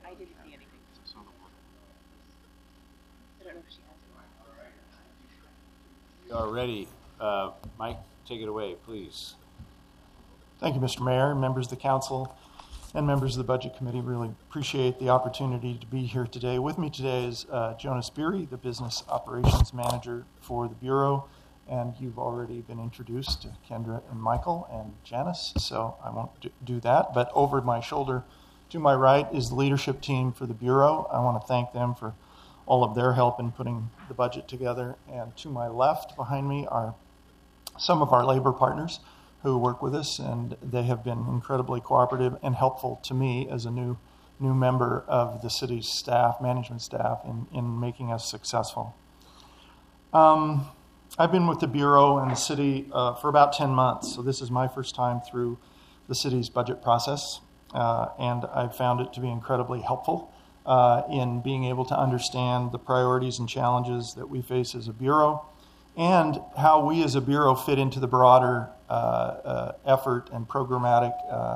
I didn't see anything. I don't know if she has it. We are ready. Mike, take it away, please. Thank you, Mr. Mayor, members of the council, and members of the Budget Committee. Really appreciate the opportunity to be here today. With me today is Jonas Beery, the Business Operations Manager for the Bureau, and you've already been introduced to Kendra and Michael and Janice, so I won't do that. But over my shoulder to my right is the leadership team for the Bureau. I want to thank them for all of their help in putting the budget together. And to my left behind me are some of our labor partners who work with us, and they have been incredibly cooperative and helpful to me as a new member of the city's staff, management staff, in making us successful. I've been with the Bureau and the city for about 10 months, so this is my first time through the city's budget process, and I've found it to be incredibly helpful in being able to understand the priorities and challenges that we face as a Bureau, and how we as a Bureau fit into the broader effort and programmatic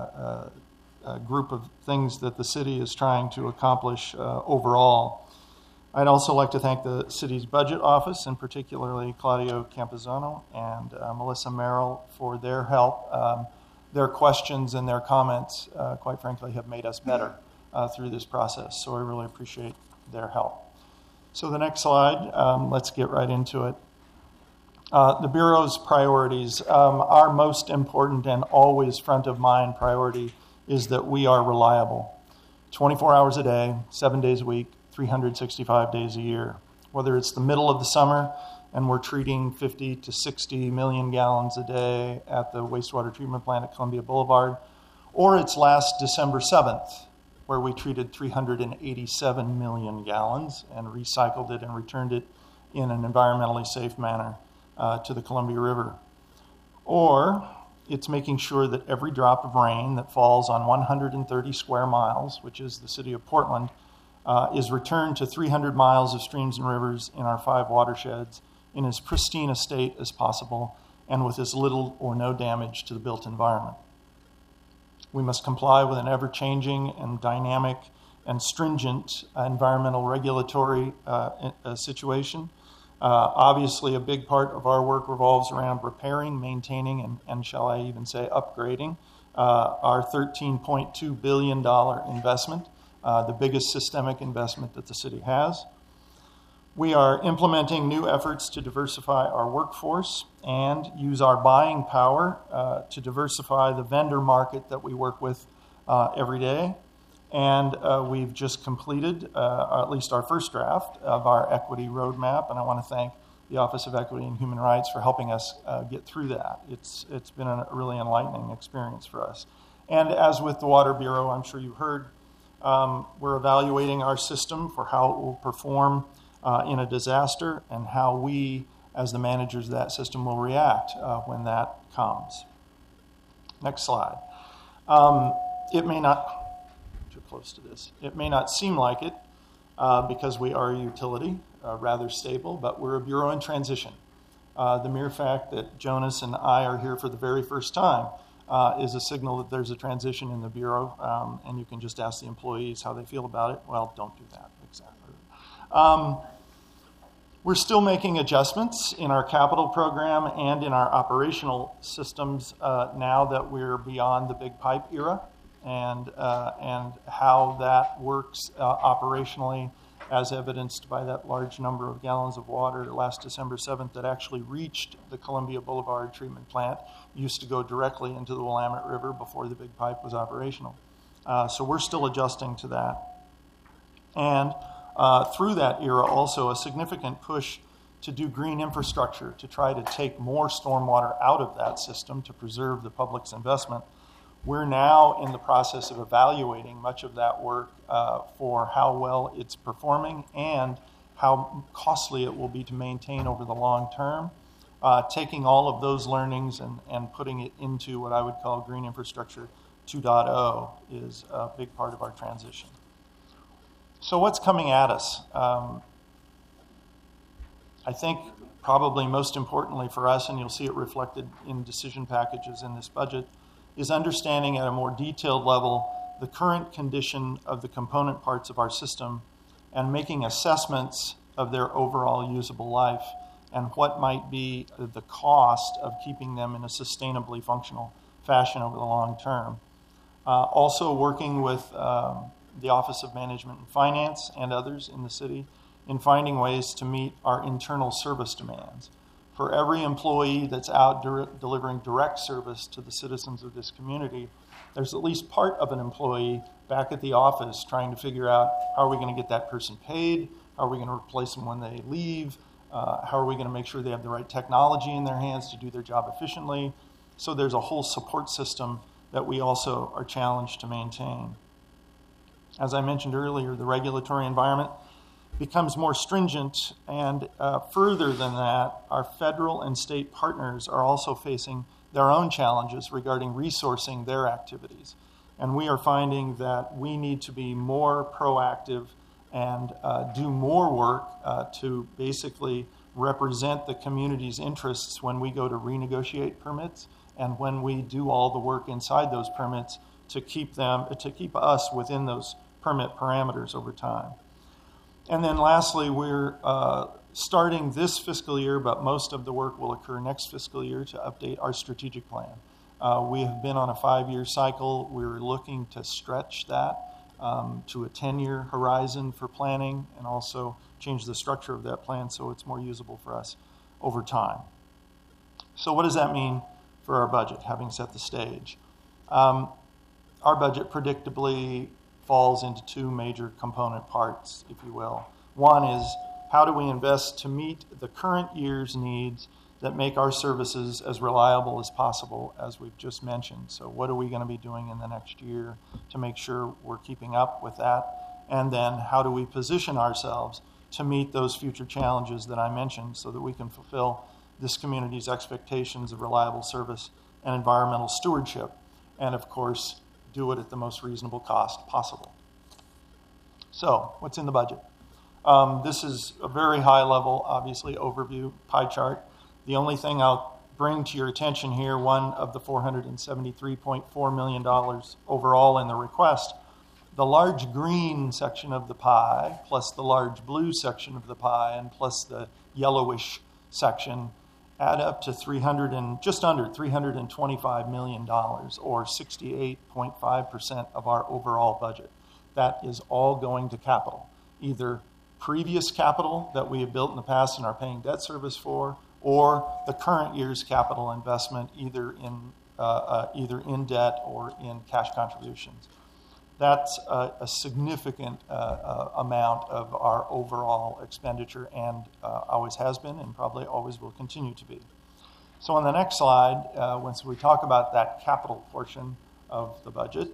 group of things that the city is trying to accomplish overall. I'd also like to thank the city's budget office, and particularly Claudio Campuzano and Melissa Merrill for their help. Their questions and their comments, quite frankly, have made us better through this process, so I really appreciate their help. So the next slide, let's get right into it. The Bureau's priorities. Our most important and always front of mind priority is that we are reliable. 24 hours a day, 7 days a week, 365 days a year. Whether it's the middle of the summer and we're treating 50 to 60 million gallons a day at the wastewater treatment plant at Columbia Boulevard, or it's last December 7th, where we treated 387 million gallons and recycled it and returned it in an environmentally safe manner to the Columbia River. Or it's making sure that every drop of rain that falls on 130 square miles, which is the city of Portland, is returned to 300 miles of streams and rivers in our 5 watersheds in as pristine a state as possible and with as little or no damage to the built environment. We must comply with an ever-changing and dynamic and stringent environmental regulatory situation. Obviously, a big part of our work revolves around repairing, maintaining, and shall I even say upgrading our $13.2 billion investment, the biggest systemic investment that the city has. We are implementing new efforts to diversify our workforce and use our buying power to diversify the vendor market that we work with every day. And we've just completed, at least our first draft of our equity roadmap, and I want to thank the Office of Equity and Human Rights for helping us get through that. It's been a really enlightening experience for us. And as with the Water Bureau, I'm sure you heard, we're evaluating our system for how it will perform in a disaster and how we, as the managers of that system, will react when that comes. Next slide. It may not... close to this. It may not seem like it because we are a utility, rather stable, but we're a Bureau in transition. The mere fact that Jonas and I are here for the very first time is a signal that there's a transition in the Bureau, and you can just ask the employees how they feel about it. Well, don't do that, exactly. We're still making adjustments in our capital program and in our operational systems now that we're beyond the big pipe era. And how that works operationally, as evidenced by that large number of gallons of water last December 7th that actually reached the Columbia Boulevard treatment plant, used to go directly into the Willamette River before the big pipe was operational. So we're still adjusting to that. And through that era also a significant push to do green infrastructure, to try to take more stormwater out of that system to preserve the public's investment. We're now in the process of evaluating much of that work for how well it's performing and how costly it will be to maintain over the long term. Taking all of those learnings and putting it into what I would call Green Infrastructure 2.0 is a big part of our transition. So what's coming at us? I think probably most importantly for us, and you'll see it reflected in decision packages in this budget, is understanding at a more detailed level the current condition of the component parts of our system and making assessments of their overall usable life and what might be the cost of keeping them in a sustainably functional fashion over the long term. Also working with the Office of Management and Finance and others in the city in finding ways to meet our internal service demands. For every employee that's out delivering direct service to the citizens of this community, there's at least part of an employee back at the office trying to figure out how are we going to get that person paid, how are we going to replace them when they leave, how are we going to make sure they have the right technology in their hands to do their job efficiently. So there's a whole support system that we also are challenged to maintain. As I mentioned earlier, the regulatory environment becomes more stringent, and further than that, our federal and state partners are also facing their own challenges regarding resourcing their activities. And we are finding that we need to be more proactive and do more work to basically represent the community's interests when we go to renegotiate permits and when we do all the work inside those permits to keep us within those permit parameters over time. And then lastly, we're starting this fiscal year, but most of the work will occur next fiscal year to update our strategic plan. We have been on a 5-year cycle. We're looking to stretch that to a 10-year horizon for planning and also change the structure of that plan so it's more usable for us over time. So what does that mean for our budget, having set the stage? Our budget predictably falls into two major component parts, if you will. One is how do we invest to meet the current year's needs that make our services as reliable as possible, as we've just mentioned. So what are we going to be doing in the next year to make sure we're keeping up with that? And then how do we position ourselves to meet those future challenges that I mentioned so that we can fulfill this community's expectations of reliable service and environmental stewardship, and of course, do it at the most reasonable cost possible. So, what's in the budget? This is a very high level, obviously, overview pie chart. The only thing I'll bring to your attention here, one of the $473.4 million overall in the request, the large green section of the pie, plus the large blue section of the pie, and plus the yellowish section, add up to just under $325 million, or 68.5% of our overall budget. That is all going to capital, either previous capital that we have built in the past and are paying debt service for, or the current year's capital investment, either in debt or in cash contributions. That's a significant amount of our overall expenditure, and always has been and probably always will continue to be. So on the next slide, once we talk about that capital portion of the budget,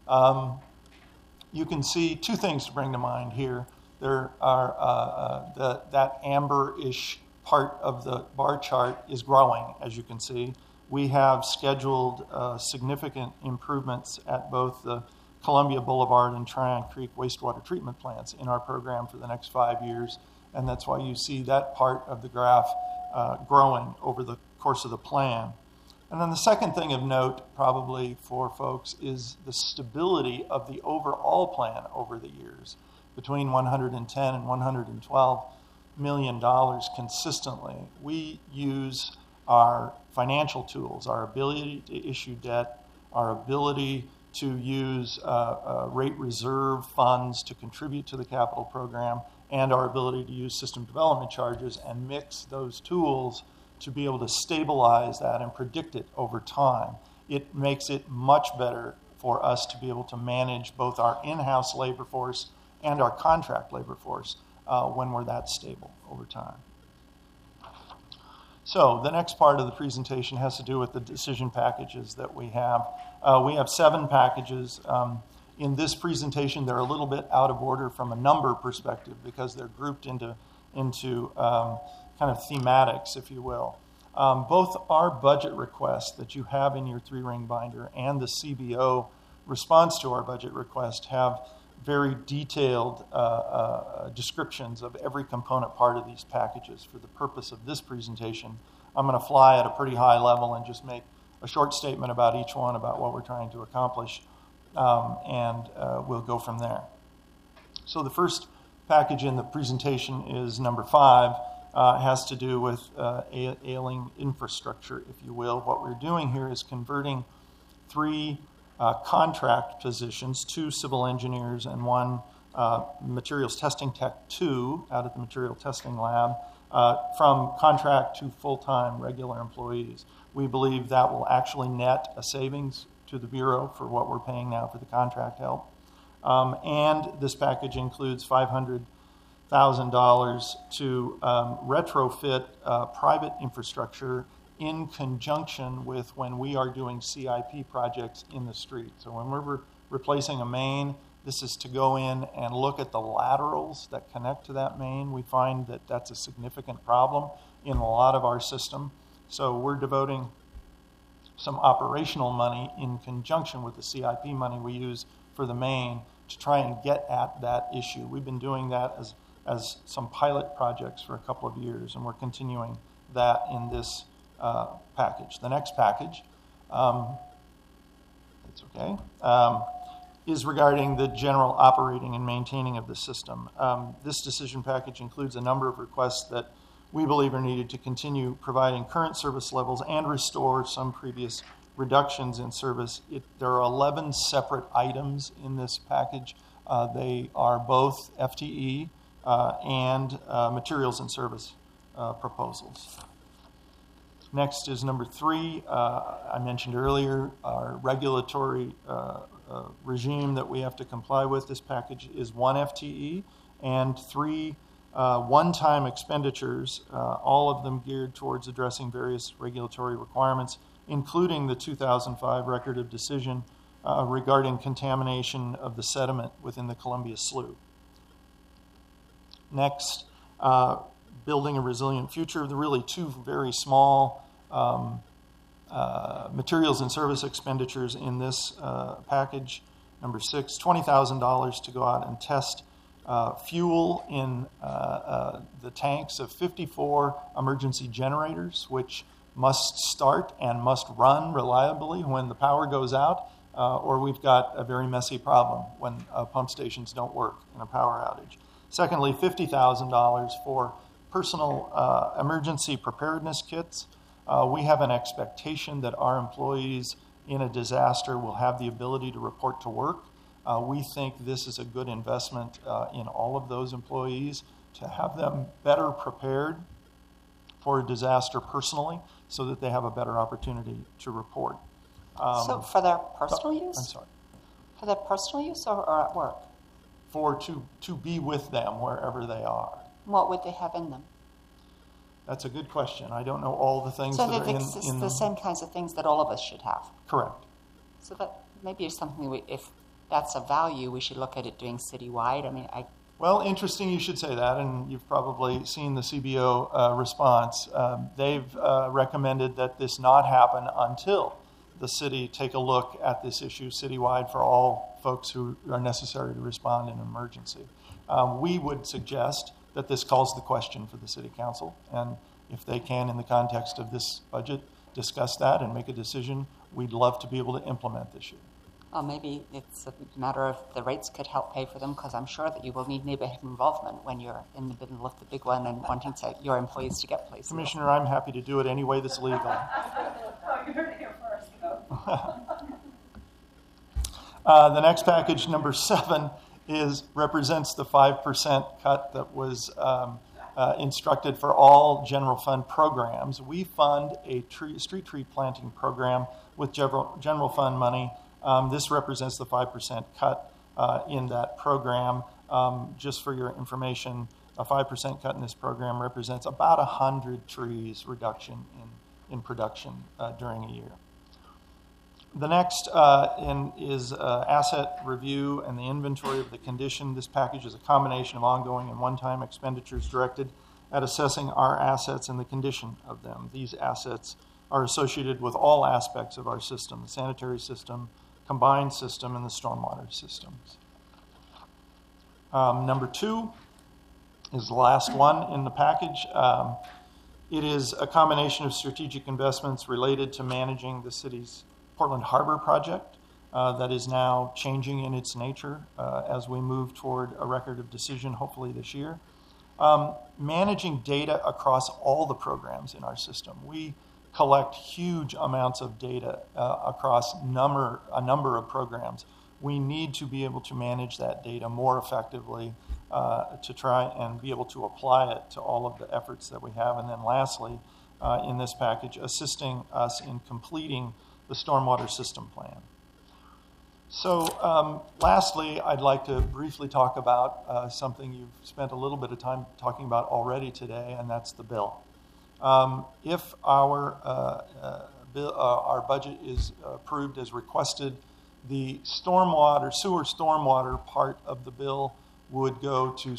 you can see two things to bring to mind here. There are that amber-ish part of the bar chart is growing, as you can see. We have scheduled significant improvements at both the Columbia Boulevard and Tryon Creek wastewater treatment plants in our program for the next 5 years, and that's why you see that part of the graph growing over the course of the plan. And then the second thing of note, probably for folks, is the stability of the overall plan over the years, between $110 and $112 million consistently. We use our financial tools, our ability to issue debt, our ability to use rate reserve funds to contribute to the capital program, and our ability to use system development charges and mix those tools to be able to stabilize that and predict it over time. It makes it much better for us to be able to manage both our in-house labor force and our contract labor force when we're that stable over time. So the next part of the presentation has to do with the decision packages that we have. We have 7 packages. In this presentation, they're a little bit out of order from a number perspective because they're grouped into kind of thematics, if you will. Both our budget request that you have in your 3-ring binder and the CBO response to our budget request have very detailed descriptions of every component part of these packages. For the purpose of this presentation, I'm going to fly at a pretty high level and just make a short statement about each one, about what we're trying to accomplish. and we'll go from there. So the first package in the presentation is number 5. Has to do with ailing infrastructure, if you will. What we're doing here is converting 3 contract positions, 2 civil engineers and 1 materials testing tech 2 out at the material testing lab, from contract to full-time regular employees. We believe that will actually net a savings to the Bureau for what we're paying now for the contract help. And this package includes $500,000 to retrofit private infrastructure in conjunction with when we are doing CIP projects in the street. So when we're replacing a main, this is to go in and look at the laterals that connect to that main. We find that that's a significant problem in a lot of our system. So we're devoting some operational money in conjunction with the CIP money we use for the main to try and get at that issue. We've been doing that as some pilot projects for a couple of years, and we're continuing that in this package. The next package, it's okay, is regarding the general operating and maintaining of the system. This decision package includes a number of requests that we believe are needed to continue providing current service levels and restore some previous reductions in service. There are 11 separate items in this package. They are both FTE and materials and service proposals. Next is number 3. I mentioned earlier our regulatory regime that we have to comply with. This package is 1 FTE and 3 one-time expenditures, all of them geared towards addressing various regulatory requirements, including the 2005 Record of Decision regarding contamination of the sediment within the Columbia Slough. Next, building a resilient future. There are really 2 very small materials and service expenditures in this package. Number 6, $20,000 to go out and test fuel in the tanks of 54 emergency generators, which must start and must run reliably when the power goes out, or we've got a very messy problem when pump stations don't work in a power outage. Secondly, $50,000 for personal emergency preparedness kits. We have an expectation that our employees in a disaster will have the ability to report to work. We think this is a good investment in all of those employees to have them better prepared for a disaster personally so that they have a better opportunity to report. So for their personal use? I'm sorry. For their personal use or at work? To be with them wherever they are. What would they have in them? That's a good question. I don't know all the things so that are in the same kinds of things that all of us should have. Correct. So that maybe is something if that's a value, we should look at it doing citywide. Well, interesting you should say that, and you've probably seen the CBO response. They've recommended that this not happen until the city take a look at this issue citywide for all folks who are necessary to respond in an emergency. We would suggest that this calls the question for the city council, and if they can, in the context of this budget, discuss that and make a decision, we'd love to be able to implement this year. Well, maybe it's a matter of the rates could help pay for them, because I'm sure that you will need neighborhood involvement when you're in the middle of the big one and wanting your employees to get places. Commissioner, I'm happy to do it any way that's legal. You heard it here first. The next package, number 7, represents the 5% cut that was instructed for all general fund programs. We fund a street tree planting program with general fund money. This represents the 5% cut in that program. Just for your information, a 5% cut in this program represents about 100 trees reduction in production during a year. The next is asset review and the inventory of the condition. This package is a combination of ongoing and one-time expenditures directed at assessing our assets and the condition of them. These assets are associated with all aspects of our system, the sanitary system, combined system, and the stormwater systems. Number 2 is the last one in the package. It is a combination of strategic investments related to managing the city's Portland Harbor project. that is now changing in its nature as we move toward a record of decision, hopefully this year. Managing data across all the programs in our system. We collect huge amounts of data across a number of programs. We need to be able to manage that data more effectively to try and be able to apply it to all of the efforts that we have. And then lastly, in this package, assisting us in completing the stormwater system plan. So lastly, I'd like to briefly talk about something you've spent a little bit of time talking about already today, and that's the bill. If our budget is approved as requested, the sewer stormwater part of the bill would go to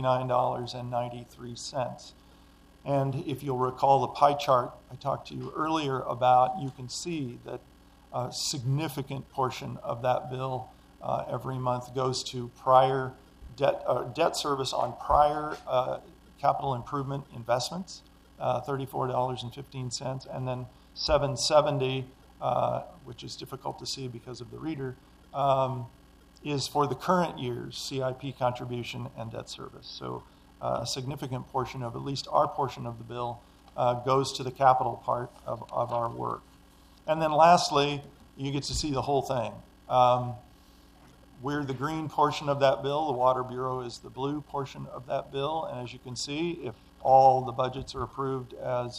$69.93. And if you'll recall the pie chart I talked to you earlier about, you can see that a significant portion of that bill every month goes to prior debt service on prior capital improvement investments, $34.15, and then $7.70, which is difficult to see because of the reader, is for the current year's CIP contribution and debt service. So a significant portion of at least our portion of the bill goes to the capital part of our work. And then lastly, you get to see the whole thing. We're the green portion of that bill. The Water Bureau is the blue portion of that bill. And as you can see, if all the budgets are approved as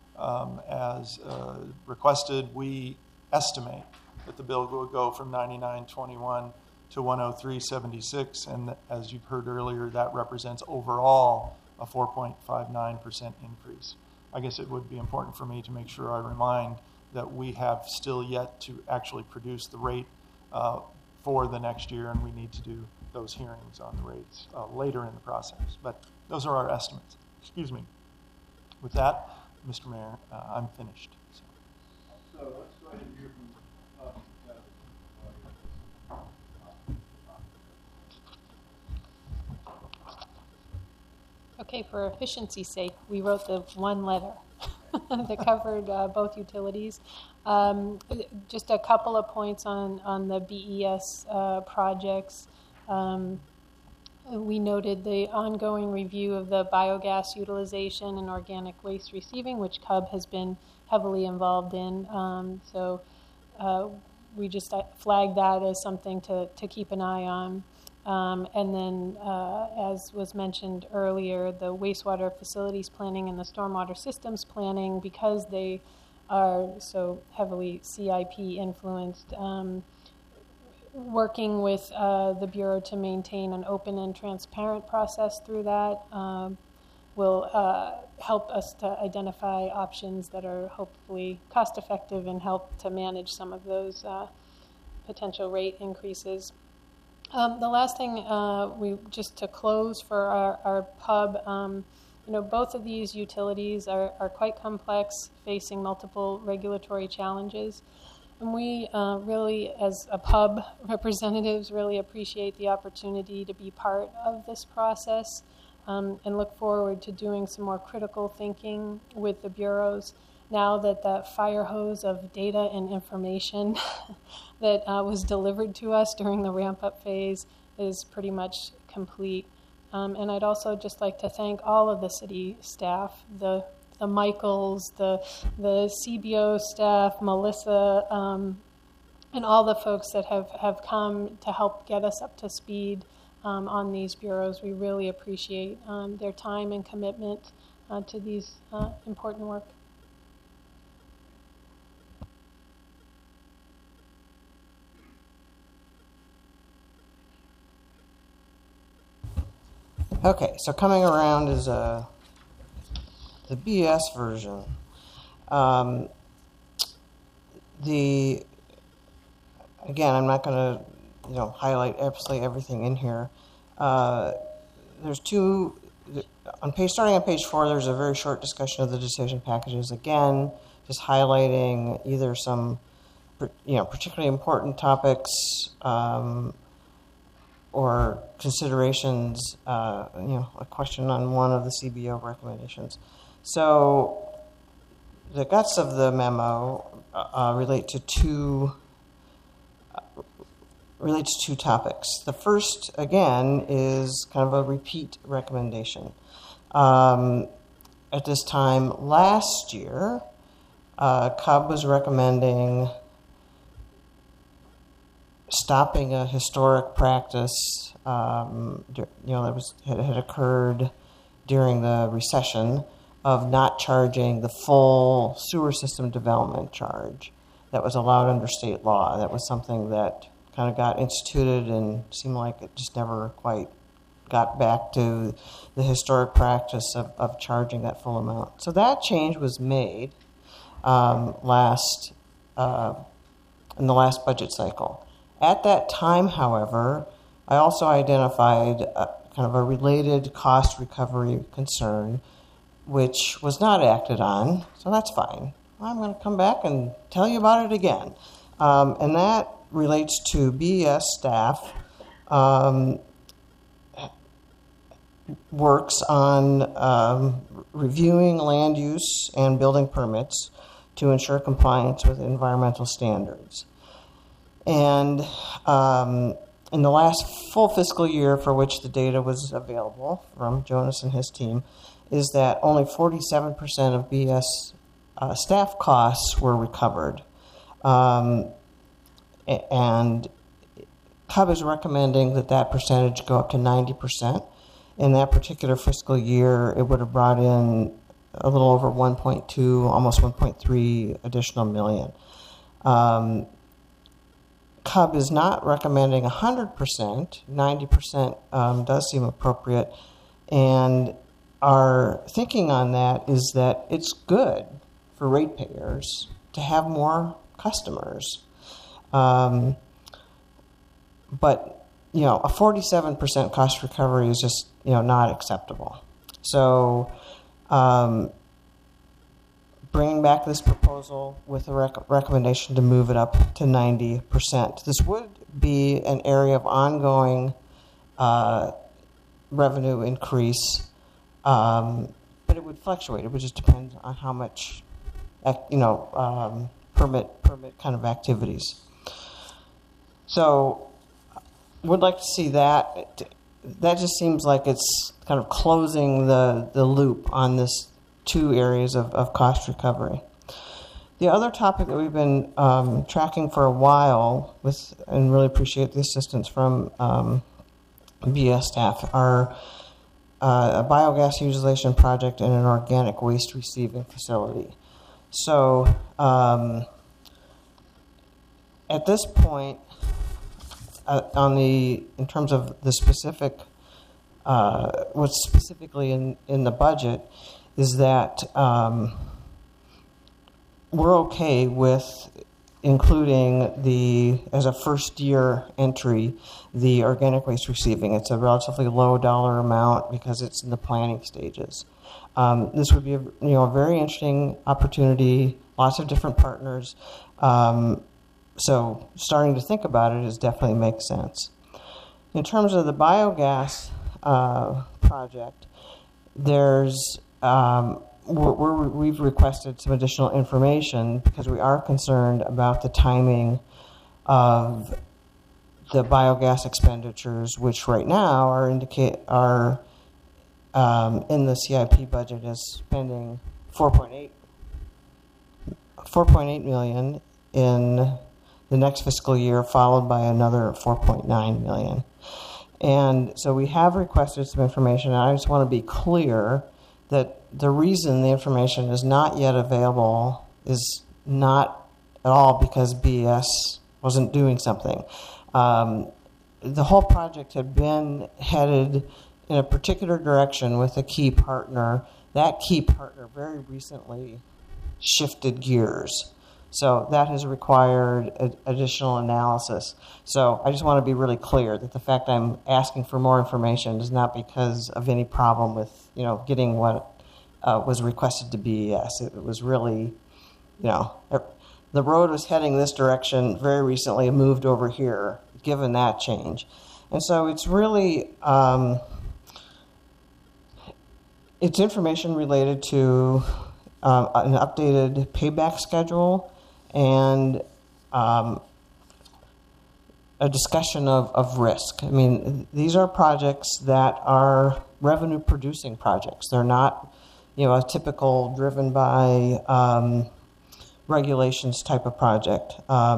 requested, we estimate that the bill will go from 99.21 to 103.76. And as you've heard earlier, that represents overall a 4.59% increase. I guess it would be important for me to make sure I remind that we have still yet to actually produce the rate for the next year, and we need to do those hearings on the rates later in the process. But those are our estimates. Excuse me. With that, Mr. Mayor, I'm finished. So let's go ahead and hear from Okay, for efficiency's sake, we wrote the one letter that covered both utilities. Just a couple of points on the BES projects. We noted the ongoing review of the biogas utilization and organic waste receiving, which CUB has been heavily involved in. So we just flagged that as something to keep an eye on. And then, as was mentioned earlier, the wastewater facilities planning and the stormwater systems planning, because they are so heavily CIP influenced, working with the Bureau to maintain an open and transparent process through that will help us to identify options that are hopefully cost effective and help to manage some of those potential rate increases. The last thing, we just to close for our pub, both of these utilities are quite complex, facing multiple regulatory challenges. And we really, as a pub representatives, really appreciate the opportunity to be part of this process and look forward to doing some more critical thinking with the bureaus now that the fire hose of data and information that was delivered to us during the ramp-up phase is pretty much complete. And I'd also just like to thank all of the city staff, the Michaels, the CBO staff, Melissa, and all the folks that have come to help get us up to speed on these bureaus. We really appreciate their time and commitment to these important work. Okay, so coming around is the BS version. Again, I'm not going to highlight absolutely everything in here. There's two starting on page 4. There's a very short discussion of the decision packages. Again, just highlighting either some particularly important topics. Or considerations, a question on one of the CBO recommendations. So the guts of the memo relate to two relates to two topics. The first, again, is kind of a repeat recommendation. At this time last year, CUB was recommending stopping a historic practice, that had occurred during the recession of not charging the full sewer system development charge that was allowed under state law. That was something that kind of got instituted and seemed like it just never quite got back to the historic practice of charging that full amount. So that change was made in the last budget cycle. At that time, however, I also identified kind of a related cost recovery concern, which was not acted on, so that's fine. I'm going to come back and tell you about it again. And that relates to BES staff works on reviewing land use and building permits to ensure compliance with environmental standards. And in the last full fiscal year for which the data was available from Jonas and his team, is that only 47% of BS staff costs were recovered. And CUB is recommending that percentage go up to 90%. In that particular fiscal year, it would have brought in a little over 1.2, almost 1.3 additional million. CUB is not recommending 100%. 90% does seem appropriate. And our thinking on that is that it's good for ratepayers to have more customers. But, a 47% cost recovery is just, not acceptable. So bringing back this proposal with a recommendation to move it up to 90%. This would be an area of ongoing revenue increase, but it would fluctuate. It would just depend on how much, permit kind of activities. So would like to see that. That just seems like it's kind of closing the loop on this two areas of cost recovery. The other topic that we've been tracking for a while and really appreciate the assistance from BS staff are a biogas utilization project and an organic waste receiving facility. So at this point, in terms of the specific, what's specifically in the budget, is that we're okay with including as a first year entry, the organic waste receiving. It's a relatively low dollar amount because it's in the planning stages. This would be a very interesting opportunity, lots of different partners. So starting to think about it definitely makes sense. In terms of the biogas project, there's we've requested some additional information because we are concerned about the timing of the biogas expenditures, which right now are in the CIP budget as spending $4.8 million in the next fiscal year, followed by another $4.9 million. And so we have requested some information, and I just want to be clear that the reason the information is not yet available is not at all because BS wasn't doing something. The whole project had been headed in a particular direction with a key partner. That key partner very recently shifted gears. So that has required additional analysis. So I just want to be really clear that the fact I'm asking for more information is not because of any problem with, getting what was requested to BES. It was really, the road was heading this direction very recently and moved over here, given that change. And so it's really, it's information related to an updated payback schedule and a discussion of risk. I mean, these are projects that are revenue-producing projects. They're not, a typical driven by regulations type of project.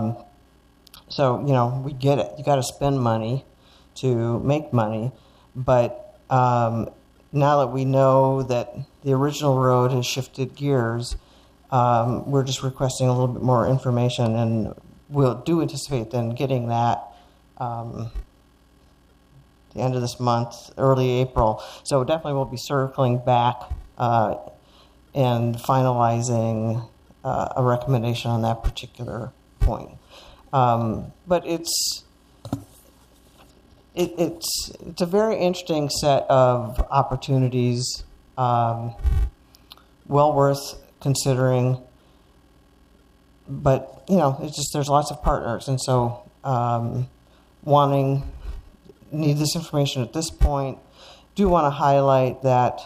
So, we get it. You got to spend money to make money, but now that we know that the original road has shifted gears, we're just requesting a little bit more information, and we'll do anticipate then getting that the end of this month, early April. So definitely we'll be circling back and finalizing a recommendation on that particular point. But it's a very interesting set of opportunities, well worth considering. But it's just there's lots of partners, and so need this information at this point. Do want to highlight that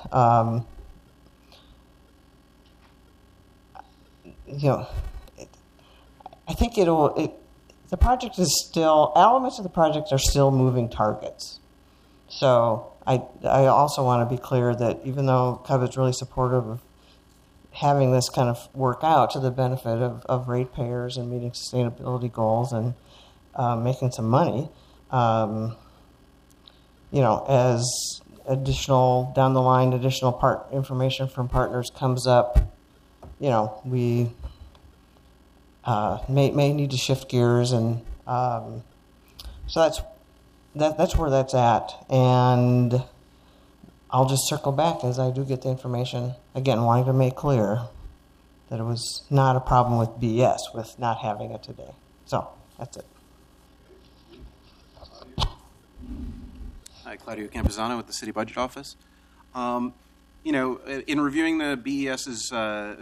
I think the project is still, elements of the project are still moving targets. So I also want to be clear that even though CUB is really supportive of having this kind of work out to the benefit of ratepayers and meeting sustainability goals and making some money, as additional down the line, additional information from partners comes up, we may need to shift gears, and so that's where that's at. And I'll just circle back as I do get the information. Again, wanting to make clear that it was not a problem with BS with not having it today. So that's it. Hi, Claudio Campuzano with the City Budget Office. In reviewing the BES's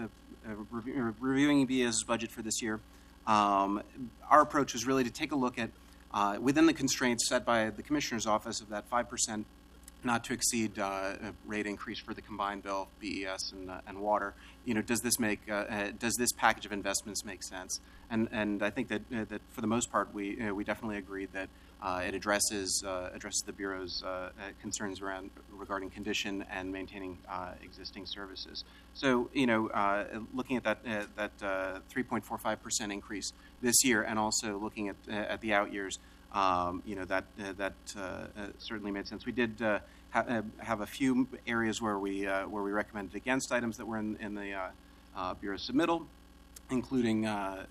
budget for this year, our approach was really to take a look at within the constraints set by the Commissioner's Office of that 5% not to exceed rate increase for the combined bill, BES and water. Does this package of investments make sense? And I think that for the most part we definitely agreed that it addresses the Bureau's concerns regarding condition and maintaining existing services. So looking at that 3.45% increase this year, and also looking at the out years, that certainly made sense. We did have a few areas where we recommended against items that were in the Bureau's submittal, including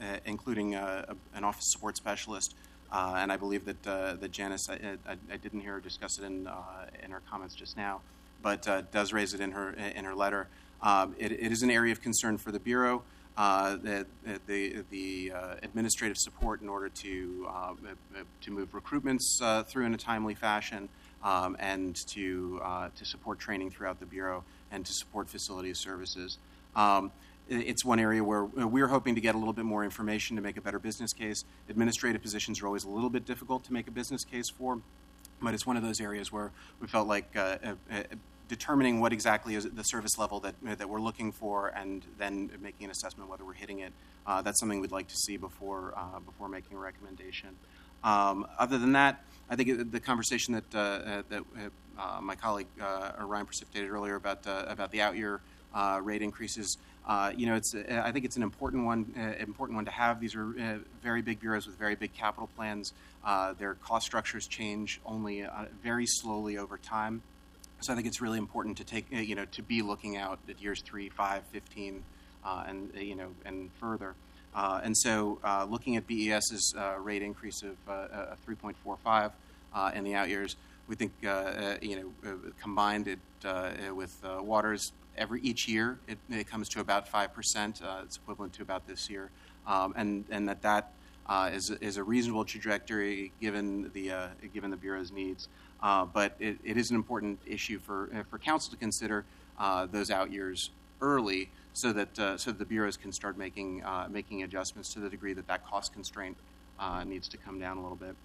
an office support specialist, and I believe that Janice, I didn't hear her discuss it in her comments just now, but does raise it in her letter. It is an area of concern for the Bureau. The administrative support in order to move recruitments through in a timely fashion, and to support training throughout the Bureau, and to support facility services. It's one area where we're hoping to get a little bit more information to make a better business case. Administrative positions are always a little bit difficult to make a business case for, but it's one of those areas where we felt like determining what exactly is the service level that we're looking for, and then making an assessment whether we're hitting it. That's something we'd like to see before making a recommendation. Other than that, I think the conversation that my colleague Ryan precipitated earlier about the out-year rate increases, I think it's an important one to have. These are very big bureaus with very big capital plans. Their cost structures change only very slowly over time. So I think it's really important to take, to be looking out at years 3, 5, 15, and further. And so looking at BES's rate increase of 3.45 in the out years, we think, combined it with waters each year, it comes to about 5%. It's equivalent to about this year, and that is a reasonable trajectory given the Bureau's needs. But it is an important issue for Council to consider those out years early, so that the bureaus can start making adjustments to the degree that cost constraint needs to come down a little bit.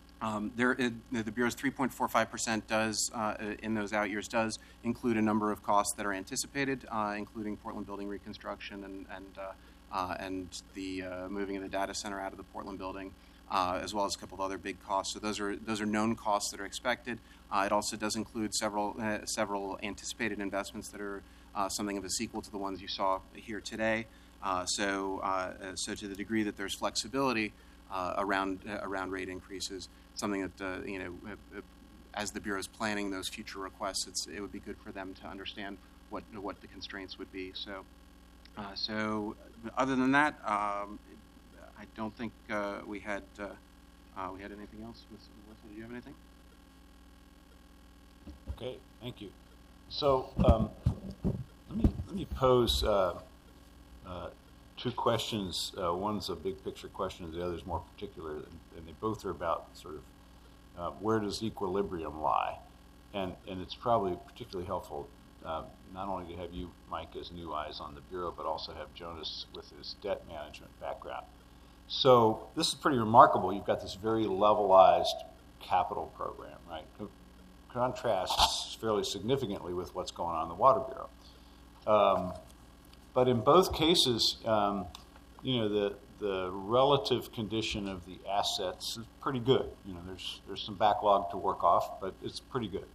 The Bureau's 3.45% does in those out years does include a number of costs that are anticipated, including Portland building reconstruction and the moving of the data center out of the Portland building. as well as a couple of other big costs. So those are known costs that are expected. It also does include several anticipated investments that are something of a sequel to the ones you saw here today. So to the degree that there's flexibility around rate increases, something that as the Bureau is planning those future requests, it would be good for them to understand what the constraints would be. So other than that, I don't think we had anything else. Melissa, did you have anything? Okay, thank you. So let me pose two questions. One's a big picture question, and the other's more particular, and they both are about sort of where does equilibrium lie, and it's probably particularly helpful not only to have you, Mike, as new eyes on the Bureau, but also have Jonas with his debt management background. So this is pretty remarkable. You've got this very levelized capital program, right? Contrasts fairly significantly with what's going on in the Water Bureau. But in both cases, the relative condition of the assets is pretty good. There's some backlog to work off, but it's pretty good.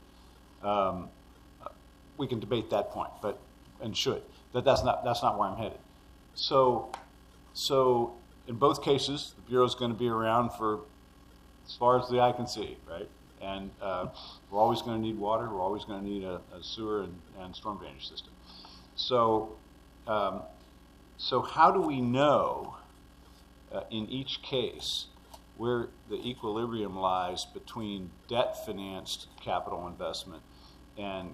We can debate that point, and should. That's not where I'm headed. So in both cases, the Bureau is going to be around for as far as the eye can see, right? And we're always going to need water. We're always going to need a sewer and storm drainage system. So how do we know in each case where the equilibrium lies between debt-financed capital investment and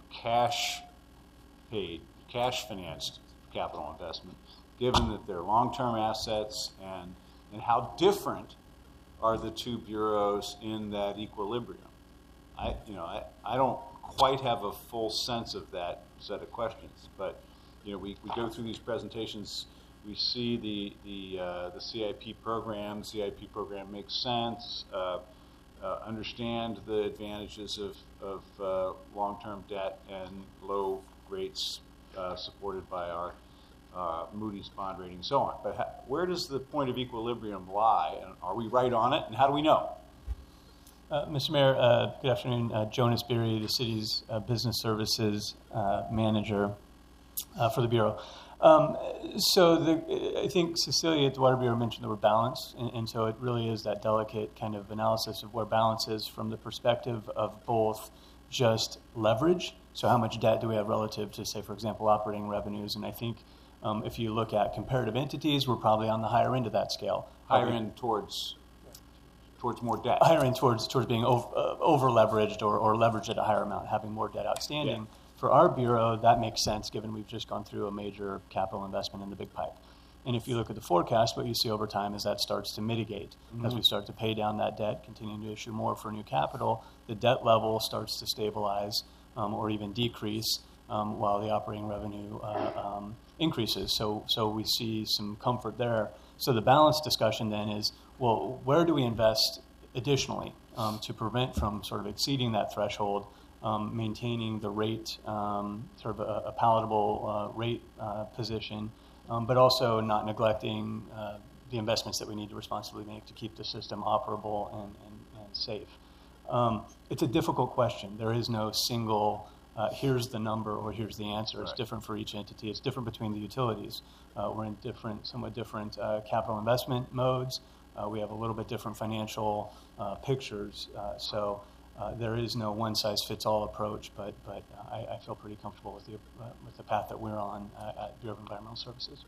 cash-financed capital investment, given that they're long-term assets, and how different are the two bureaus in that equilibrium? I don't quite have a full sense of that set of questions, but we go through these presentations. We see the CIP program. The CIP program makes sense. Understand the advantages of long-term debt and low rates supported by our Moody's bond rating, and so on. But where does the point of equilibrium lie? And are we right on it? And how do we know? Mr. Mayor, good afternoon. Jonas Beery, the city's business services manager for the Bureau. I think Cecilia at the Water Bureau mentioned the word balance, and so it really is that delicate kind of analysis of where balance is from the perspective of both just leverage, so how much debt do we have relative to, say, for example, operating revenues, and I think if you look at comparative entities, we're probably on the higher end of that scale. Higher end towards more debt. Higher end towards being over leveraged or leveraged at a higher amount, having more debt outstanding. Yeah. For our Bureau, that makes sense given we've just gone through a major capital investment in the big pipe. And if you look at the forecast, what you see over time is that starts to mitigate. As we start to pay down that debt, continuing to issue more for new capital, the debt level starts to stabilize or even decrease while the operating revenue increases. So we see some comfort there. So the balance discussion then is, well, where do we invest additionally to prevent from sort of exceeding that threshold, maintaining the rate, sort of a palatable rate position, but also not neglecting the investments that we need to responsibly make to keep the system operable and safe. It's a difficult question. There is no single, here's the number or here's the answer. It's different for each entity. It's different between the utilities. We're in somewhat different capital investment modes. We have a little bit different financial pictures. So there is no one-size-fits-all approach, but I feel pretty comfortable with the path that we're on at Bureau of Environmental Services.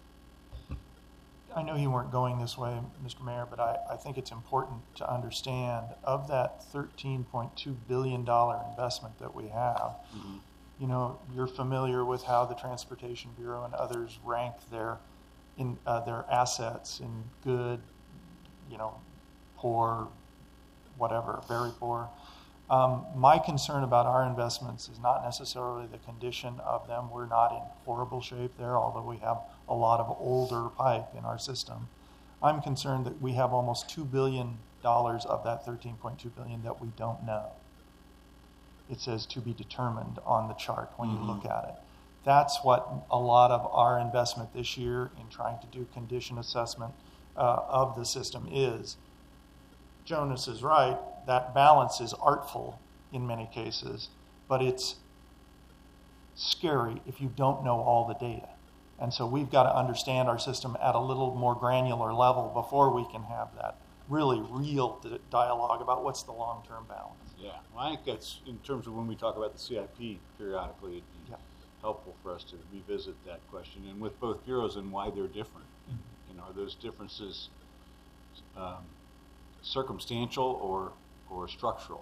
I know you weren't going this way, Mr. Mayor, but I think it's important to understand of that $13.2 billion investment that we have, you're familiar with how the Transportation Bureau and others rank their assets in good, poor, whatever, very poor. My concern about our investments is not necessarily the condition of them. We're not in horrible shape there, although we have a lot of older pipe in our system. I'm concerned that we have almost $2 billion of that $13.2 billion that we don't know. It says to be determined on the chart when you look at it. That's what a lot of our investment this year in trying to do condition assessment of the system is. Jonas is right, that balance is artful in many cases, but it's scary if you don't know all the data. And so we've got to understand our system at a little more granular level before we can have that really real dialogue about what's the long-term balance. Yeah, well, I think that's, in terms of when we talk about the CIP periodically, it'd be helpful for us to revisit that question, and with both bureaus and why they're different. And are those differences circumstantial or structural?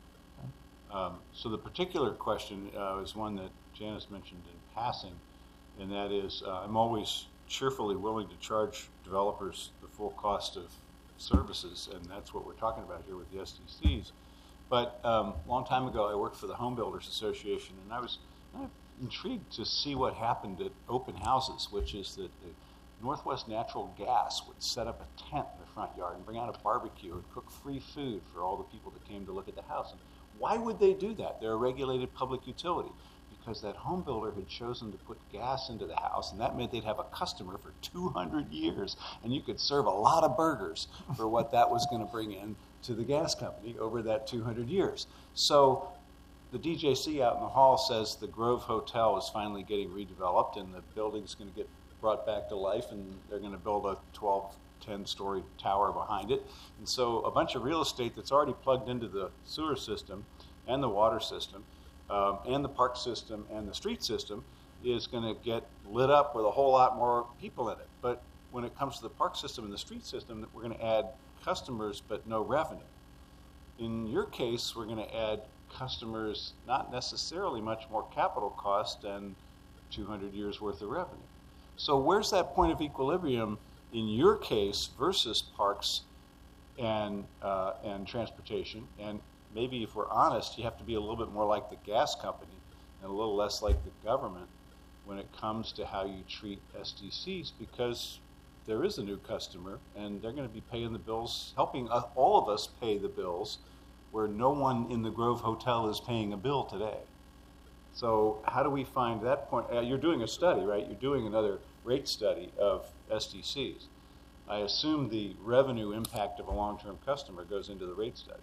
So the particular question is one that Janice mentioned in passing, and that is I'm always cheerfully willing to charge developers the full cost of services, and that's what we're talking about here with the SDCs. But a long time ago, I worked for the Home Builders Association, and I was kind of intrigued to see what happened at open houses, which is that the Northwest Natural Gas would set up a tent in the front yard and bring out a barbecue and cook free food for all the people that came to look at the house. And why would they do that? They're a regulated public utility. Because that home builder had chosen to put gas into the house, and that meant they'd have a customer for 200 years, and you could serve a lot of burgers for what that was going to bring in to the gas company over that 200 years. So the DJC out in the hall says the Grove Hotel is finally getting redeveloped, and the building's going to get brought back to life, and they're going to build a 10-story tower behind it. And so a bunch of real estate that's already plugged into the sewer system and the water system and the park system and the street system is going to get lit up with a whole lot more people in it. But when it comes to the park system and the street system, we're going to add customers but no revenue. In your case, we're going to add customers, not necessarily much more capital cost than 200 years worth of revenue. So where's that point of equilibrium in your case versus parks and transportation? And maybe if we're honest, you have to be a little bit more like the gas company and a little less like the government when it comes to how you treat SDCs, because there is a new customer and they're going to be paying the bills, helping all of us pay the bills, where no one in the Grove Hotel is paying a bill today. So how do we find that point? You're doing a study, right? You're doing another rate study of SDCs. I assume the revenue impact of a long-term customer goes into the rate study.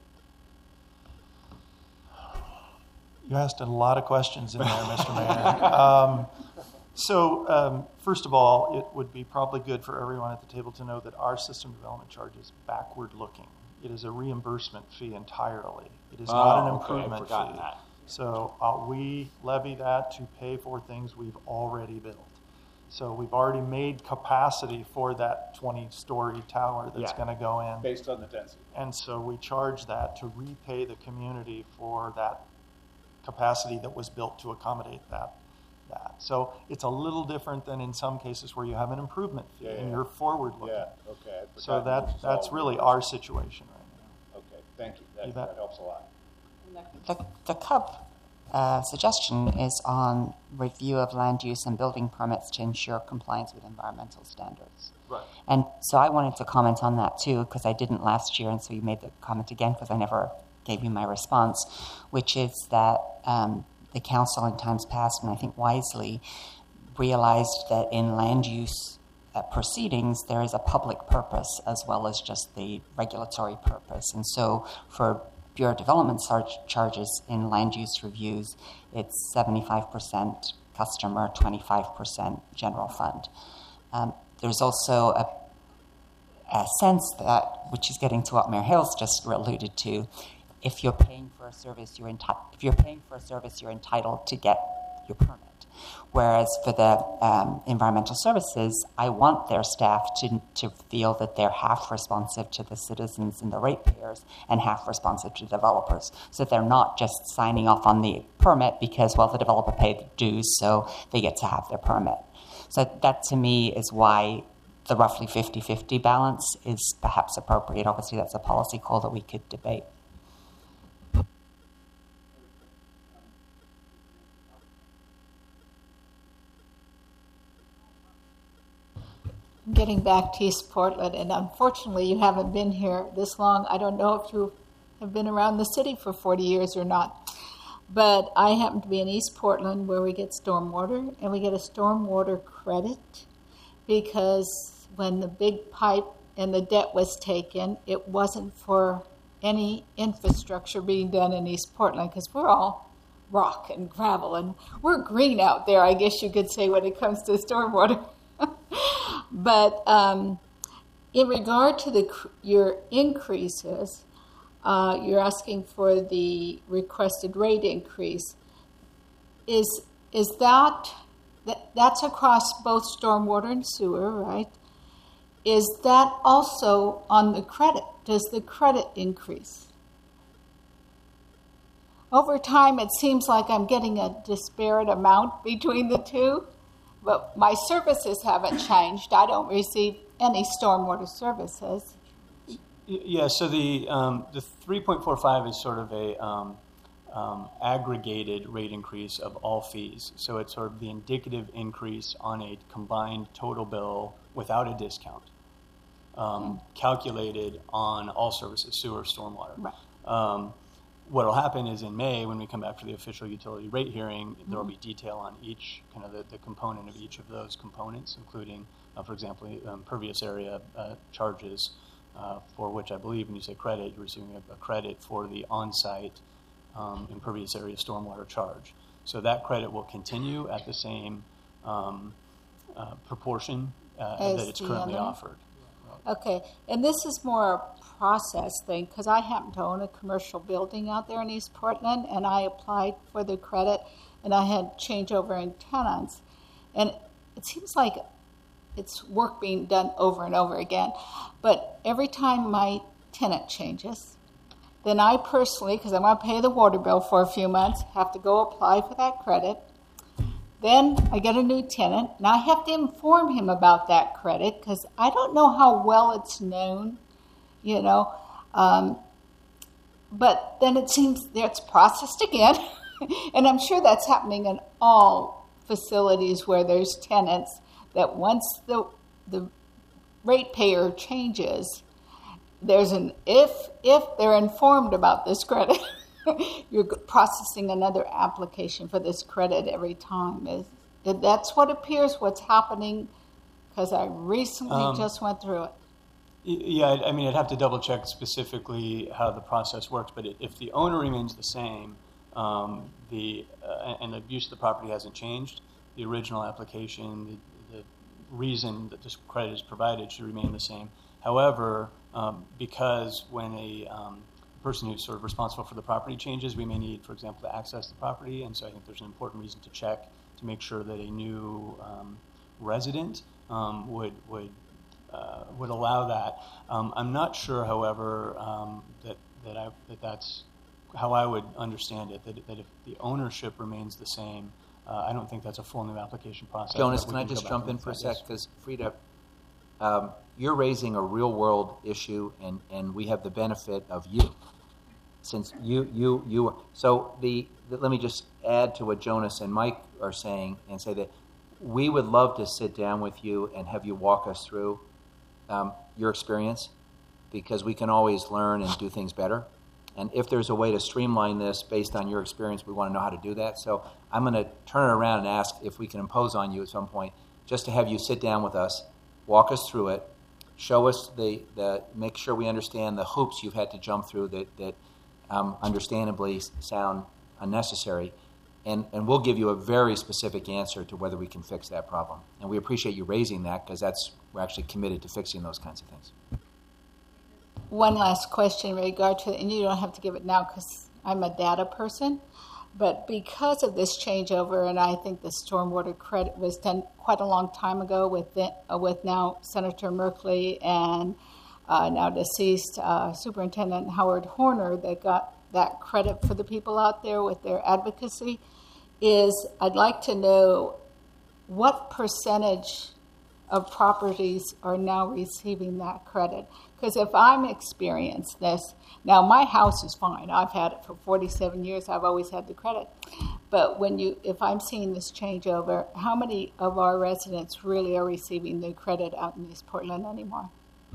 You asked a lot of questions in there, Mr. Mayor. So first of all, it would be probably good for everyone at the table to know that our system development charge is backward-looking. It is a reimbursement fee entirely. It is not an improvement fee. That. So we levy that to pay for things we've already built. So we've already made capacity for that 20-story tower that's going to go in. Based on the density. And so we charge that to repay the community for that capacity that was built to accommodate that. So it's a little different than in some cases where you have an improvement fee and you're forward-looking. Yeah, okay. So that's really our situation right now. Okay, thank you. That helps a lot. The CUB suggestion is on review of land use and building permits to ensure compliance with environmental standards. Right. And so I wanted to comment on that too, because I didn't last year, and so you made the comment again because I never gave you my response, which is that the council in times past, and I think wisely, realized that in land use proceedings there is a public purpose as well as just the regulatory purpose. And so for Bureau of Development charges in land use reviews, it's 75% customer, 25% general fund. There's also a sense that, which is getting to what Mayor Hales just alluded to, if you're paying for a service, you're entitled to get your permit. Whereas for the environmental services, I want their staff to feel that they're half responsive to the citizens and the ratepayers and half responsive to developers. So they're not just signing off on the permit because, well, the developer paid the dues, so they get to have their permit. So that, to me, is why the roughly 50-50 balance is perhaps appropriate. Obviously, that's a policy call that we could debate. Getting back to East Portland, and unfortunately you haven't been here this long. I don't know if you have been around the city for 40 years or not, but I happen to be in East Portland where we get stormwater, and we get a stormwater credit because when the big pipe and the debt was taken, it wasn't for any infrastructure being done in East Portland, because we're all rock and gravel, and we're green out there, I guess you could say, when it comes to stormwater. But in regard to your increases, you're asking for the requested rate increase. Is that's across both stormwater and sewer, right? Is that also on the credit? Does the credit increase? Over time, it seems like I'm getting a disparate amount between the two, but my services haven't changed. I don't receive any stormwater services. Yeah, so the 3.45 is sort of a aggregated rate increase of all fees. So it's sort of the indicative increase on a combined total bill without a discount, calculated on all services, sewer, stormwater. Right. What will happen is in May, when we come back for the official utility rate hearing, there will be detail on each, kind of the component of each of those components, including, for example, impervious area charges, for which I believe when you say credit, you're receiving a credit for the on-site impervious area stormwater charge. So that credit will continue at the same proportion that it's currently offered. Okay, and this is more a process thing, because I happen to own a commercial building out there in East Portland, and I applied for the credit, and I had changeover in tenants. And it seems like it's work being done over and over again. But every time my tenant changes, then I personally, because I'm going to pay the water bill for a few months, have to go apply for that credit. Then I get a new tenant, and I have to inform him about that credit, because I don't know how well it's known, you know. But then it seems that it's processed again, and I'm sure that's happening in all facilities where there's tenants, that once the ratepayer changes, there's an if they're informed about this credit, you're processing another application for this credit every time. That's what appears what's happening, because I recently just went through it. Yeah, I mean, I'd have to double check specifically how the process works, but if the owner remains the same, and the use of the property hasn't changed, the original application, the reason that this credit is provided should remain the same. However, because when a person who's sort of responsible for the property changes, we may need, for example, to access the property, and so I think there's an important reason to check to make sure that a new resident would allow that. I'm not sure, however, that that's how I would understand it. That if the ownership remains the same, I don't think that's a full new application process. Jonas, can I just jump in for a sec? Because Frida, you're raising a real world issue, and we have the benefit of you. Since you so let me just add to what Jonas and Mike are saying and say that we would love to sit down with you and have you walk us through your experience, because we can always learn and do things better. And if there's a way to streamline this based on your experience, we want to know how to do that. So I'm going to turn it around and ask if we can impose on you at some point just to have you sit down with us, walk us through it, show us make sure we understand the hoops you've had to jump through that understandably sound unnecessary, and we'll give you a very specific answer to whether we can fix that problem. And we appreciate you raising that, because we're actually committed to fixing those kinds of things. One last question in regard to, and you don't have to give it now because I'm a data person, but because of this changeover, and I think the stormwater credit was done quite a long time ago with now Senator Merkley and now deceased Superintendent Howard Horner, that got that credit for the people out there with their advocacy, I'd like to know what percentage of properties are now receiving that credit. Because if I'm experiencing this, now my house is fine. I've had it for 47 years. I've always had the credit. But if I'm seeing this changeover, how many of our residents really are receiving the credit out in East Portland anymore?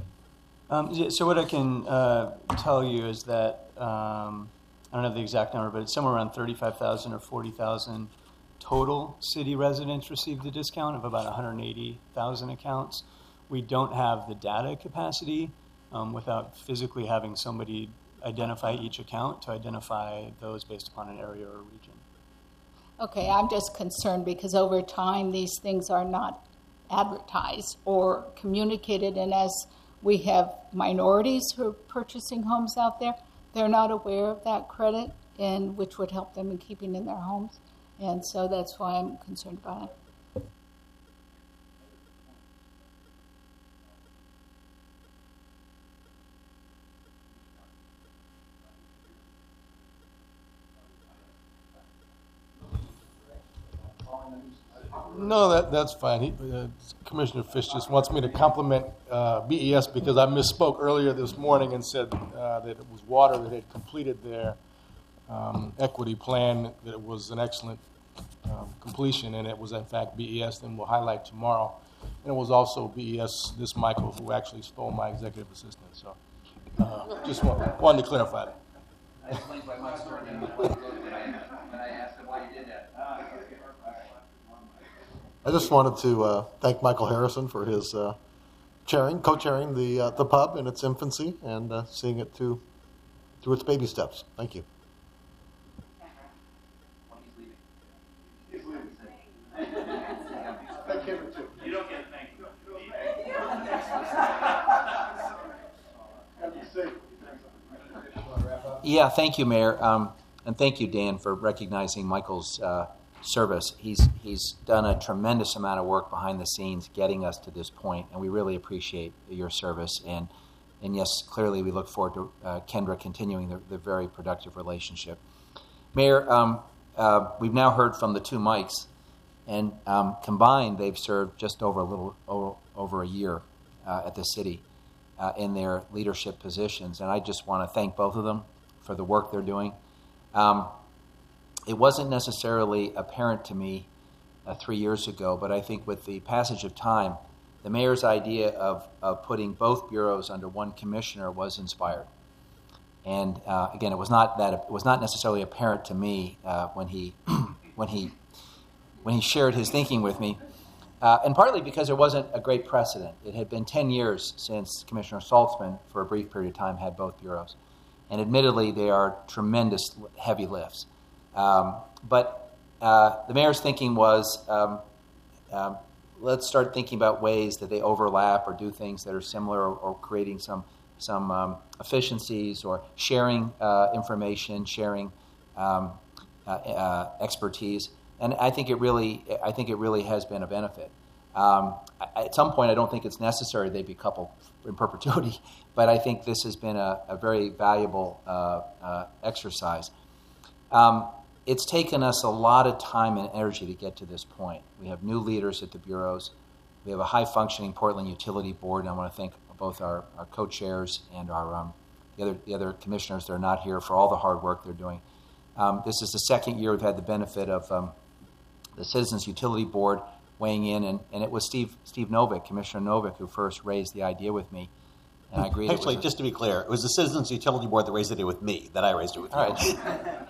So what I can tell you is that, I don't have the exact number, but it's somewhere around 35,000 or 40,000 total city residents received the discount of about 180,000 accounts. We don't have the data capacity without physically having somebody identify each account, to identify those based upon an area or a region. Okay, I'm just concerned because over time these things are not advertised or communicated, and as we have minorities who are purchasing homes out there, they're not aware of that credit, and which would help them in keeping in their homes, and so that's why I'm concerned about it. No, that's fine. Commissioner Fish just wants me to compliment BES because I misspoke earlier this morning and said that it was water that had completed their equity plan, that it was an excellent completion, and it was in fact BES, and we'll highlight tomorrow. And it was also BES, this Michael, who actually stole my executive assistant. So just wanted to clarify that. That explains why Mike's turned in when I asked him why he did that. I just wanted to thank Michael Harrison for his co-chairing the pub in its infancy and seeing it to its baby steps. Thank you. He's leaving. Thank him too. You don't get a thank you. Yeah, thank you, Mayor, and thank you, Dan, for recognizing Michael's service. He's done a tremendous amount of work behind the scenes getting us to this point, and we really appreciate your service. And yes, clearly we look forward to Kendra continuing the very productive relationship. Mayor, we've now heard from the two Mikes, and combined they've served just over a year at the city in their leadership positions, and I just want to thank both of them for the work they're doing. It wasn't necessarily apparent to me 3 years ago, but I think with the passage of time, the mayor's idea of putting both bureaus under one commissioner was inspired. And again, it was not necessarily apparent to me when he shared his thinking with me, and partly because there wasn't a great precedent. It had been 10 years since Commissioner Saltzman, for a brief period of time, had both bureaus, and admittedly, they are tremendous heavy lifts. But the mayor's thinking was, let's start thinking about ways that they overlap or do things that are similar, or creating some efficiencies, or sharing information, sharing expertise. And I think it really has been a benefit. At some point, I don't think it's necessary they be coupled in perpetuity, but I think this has been a very valuable exercise. It's taken us a lot of time and energy to get to this point. We have new leaders at the bureaus. We have a high-functioning Portland Utility Board, and I want to thank both our co-chairs and our the other commissioners that are not here for all the hard work they're doing. This is the second year we've had the benefit of the Citizens Utility Board weighing in, and it was Steve Novick, Commissioner Novick, who first raised the idea with me. And I agree. Actually, just to be clear, it was the Citizens Utility Board that raised it with me, that I raised it with you. All right.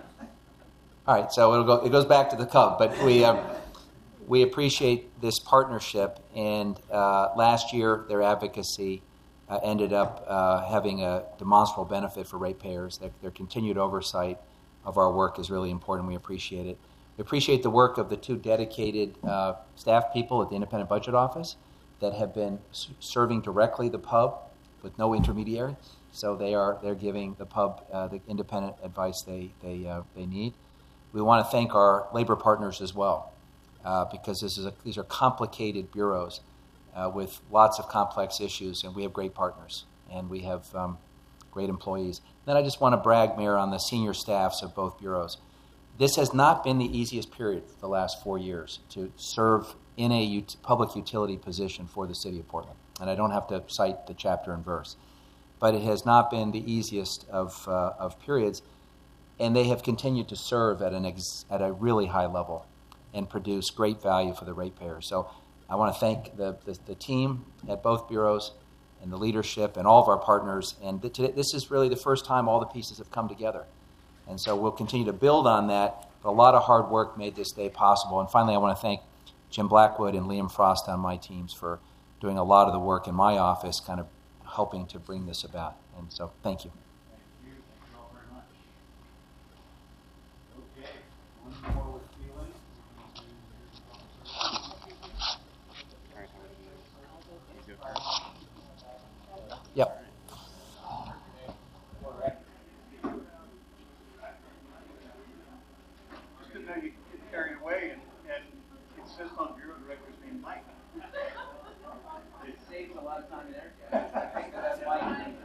All right, so it goes back to the Cub, but we appreciate this partnership, and last year their advocacy ended up having a demonstrable benefit for ratepayers. Their continued oversight of our work is really important. We appreciate it. We appreciate the work of the two dedicated staff people at the Independent Budget Office that have been serving directly the pub with no intermediary. So they're giving the pub the independent advice they need. We want to thank our labor partners as well, because these are complicated bureaus with lots of complex issues, and we have great partners, and we have great employees. Then I just want to brag, Mayor, on the senior staffs of both bureaus. This has not been the easiest period for the last 4 years to serve in a public utility position for the city of Portland, and I don't have to cite the chapter and verse, but it has not been the easiest of periods. And they have continued to serve at a really high level and produce great value for the ratepayers. So I want to thank the team at both bureaus and the leadership and all of our partners. And this is really the first time all the pieces have come together. And so we'll continue to build on that. But a lot of hard work made this day possible. And finally, I want to thank Jim Blackwood and Liam Frost on my teams for doing a lot of the work in my office, kind of helping to bring this about. And so thank you. carried away and insist on bureau directors being Mike. It saves a lot of time and energy. I think that's why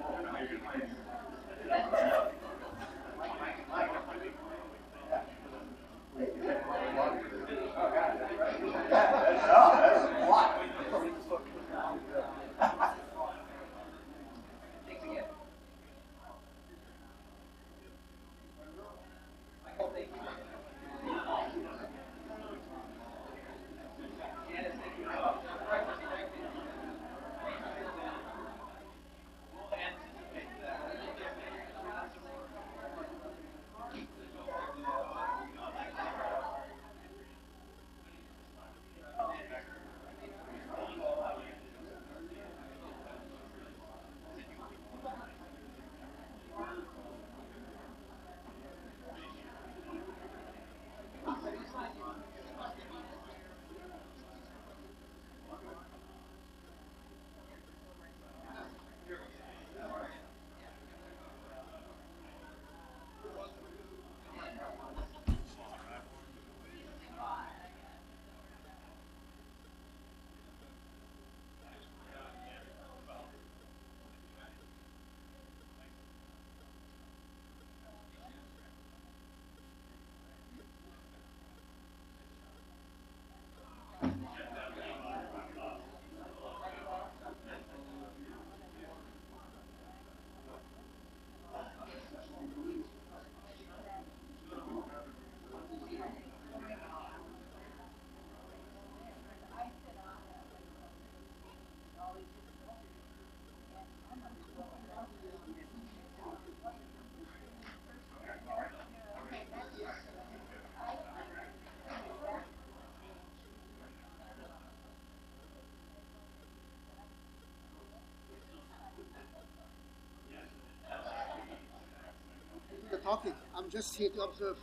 Talking. I'm just here to observe.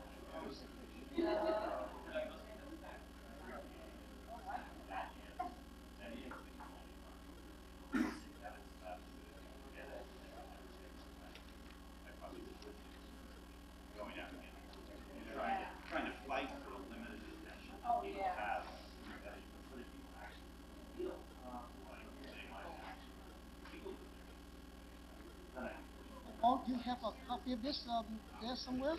Trying to fight for the limited attention that people have. Oh, do you have a copy of this there somewhere?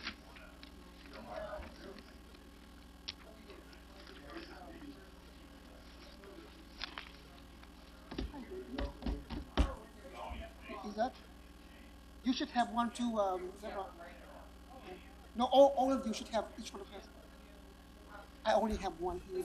Is that? You should have one too. No, all of you should have each one of us. I only have one here.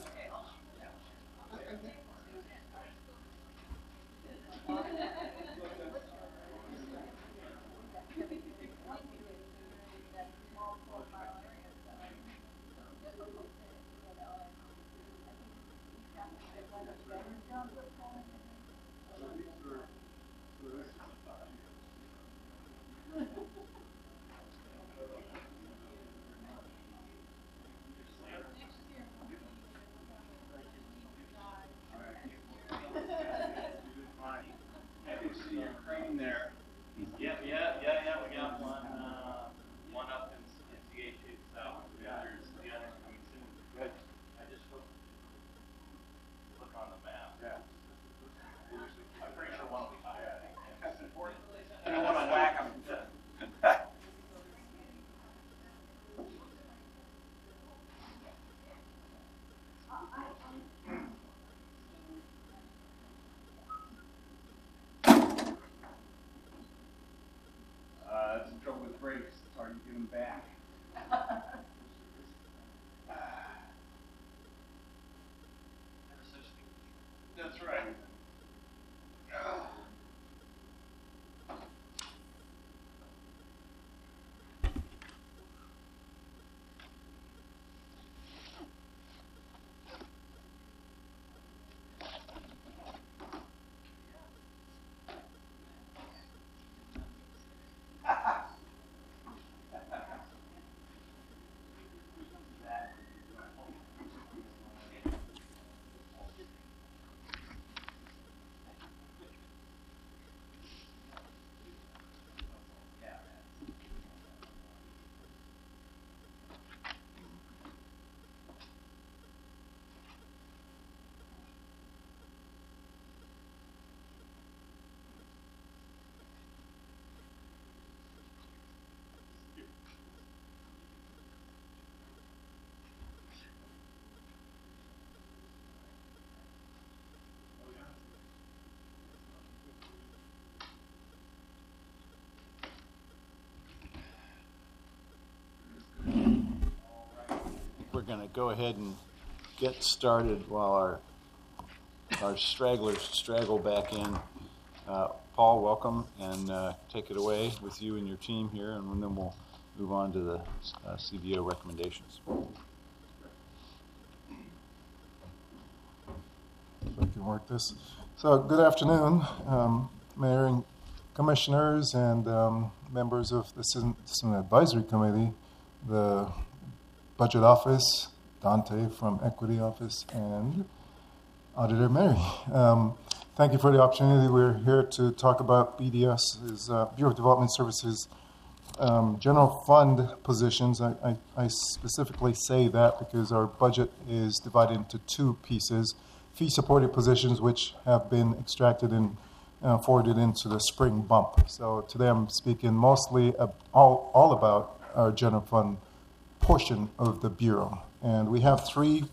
There. Yeah. We got one up in CHU. So the others coming soon. Good. I just look on the map. Yeah. I'm pretty sure one will be higher. That's important. I don't want to whack them. That's the trouble with brakes. It's hard to get them back. That's right. going to go ahead and get started while our stragglers straggle back in. Paul, welcome, and take it away with you and your team here, and then we'll move on to the CBO recommendations. If I can work this. So, good afternoon, Mayor and Commissioners and members of the Citizen Advisory Committee, the Budget Office, Dante from Equity Office, and Auditor Mary. Thank you for the opportunity. We're here to talk about BDS's, Bureau of Development Services, general fund positions. I specifically say that because our budget is divided into two pieces: fee-supported positions, which have been extracted and forwarded into the spring bump. So today I'm speaking mostly all about our general fund portion of the Bureau. And we have three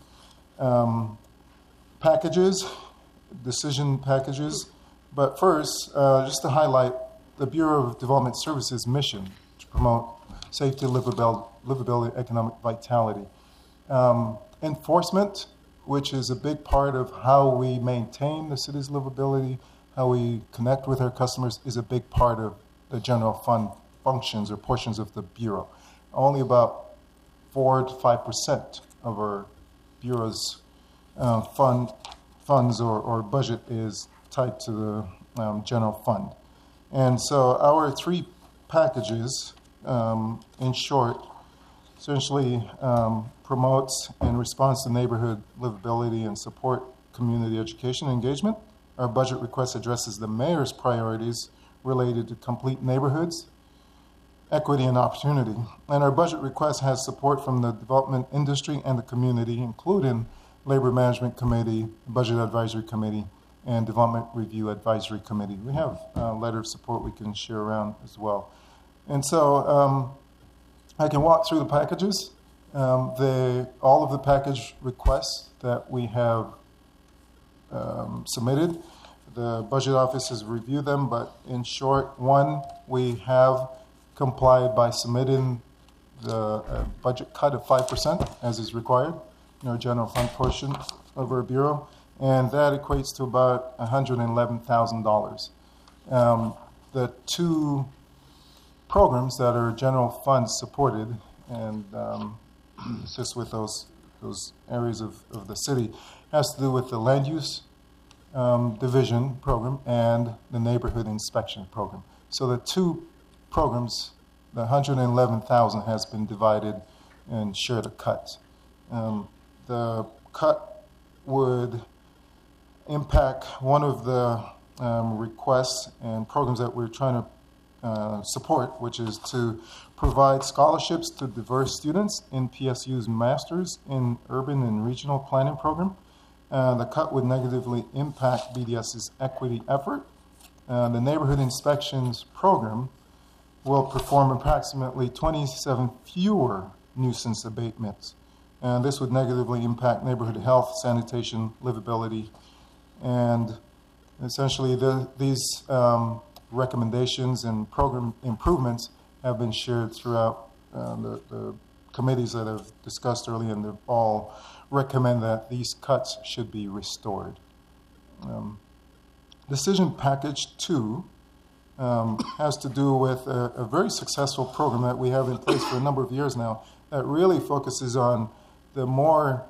packages, decision packages. But first, just to highlight the Bureau of Development Services mission to promote safety, livability, economic vitality. Enforcement, which is a big part of how we maintain the city's livability, how we connect with our customers, is a big part of the general fund functions or portions of the Bureau. Only about 4 to 5% of our Bureau's funds or budget is tied to the general fund. And so our three packages, in short, essentially promotes and responds to neighborhood livability and support community education engagement. Our budget request addresses the mayor's priorities related to complete neighborhoods, equity, and opportunity. And our budget request has support from the development industry and the community, including Labor Management Committee, Budget Advisory Committee, and Development Review Advisory Committee. We have a letter of support we can share around as well. And so I can walk through the packages. All of the package requests that we have submitted, the Budget Office has reviewed them, but in short, one, we have complied by submitting the budget cut of 5% as is required in our general fund portion of our Bureau, and that equates to about $111,000. The two programs that are general funds supported and assist with those areas of the city has to do with the land use division program and the neighborhood inspection program. So the two programs, the $111,000 has been divided and shared a cut. The cut would impact one of the requests and programs that we're trying to support, which is to provide scholarships to diverse students in PSU's Masters in Urban and Regional Planning program. The cut would negatively impact BDS's equity effort. The Neighborhood Inspections program will perform approximately 27 fewer nuisance abatements. And this would negatively impact neighborhood health, sanitation, livability, and essentially these recommendations and program improvements have been shared throughout the committees that have discussed earlier, and they all recommend that these cuts should be restored. Decision Package 2 has to do with a very successful program that we have in place for a number of years now that really focuses on the more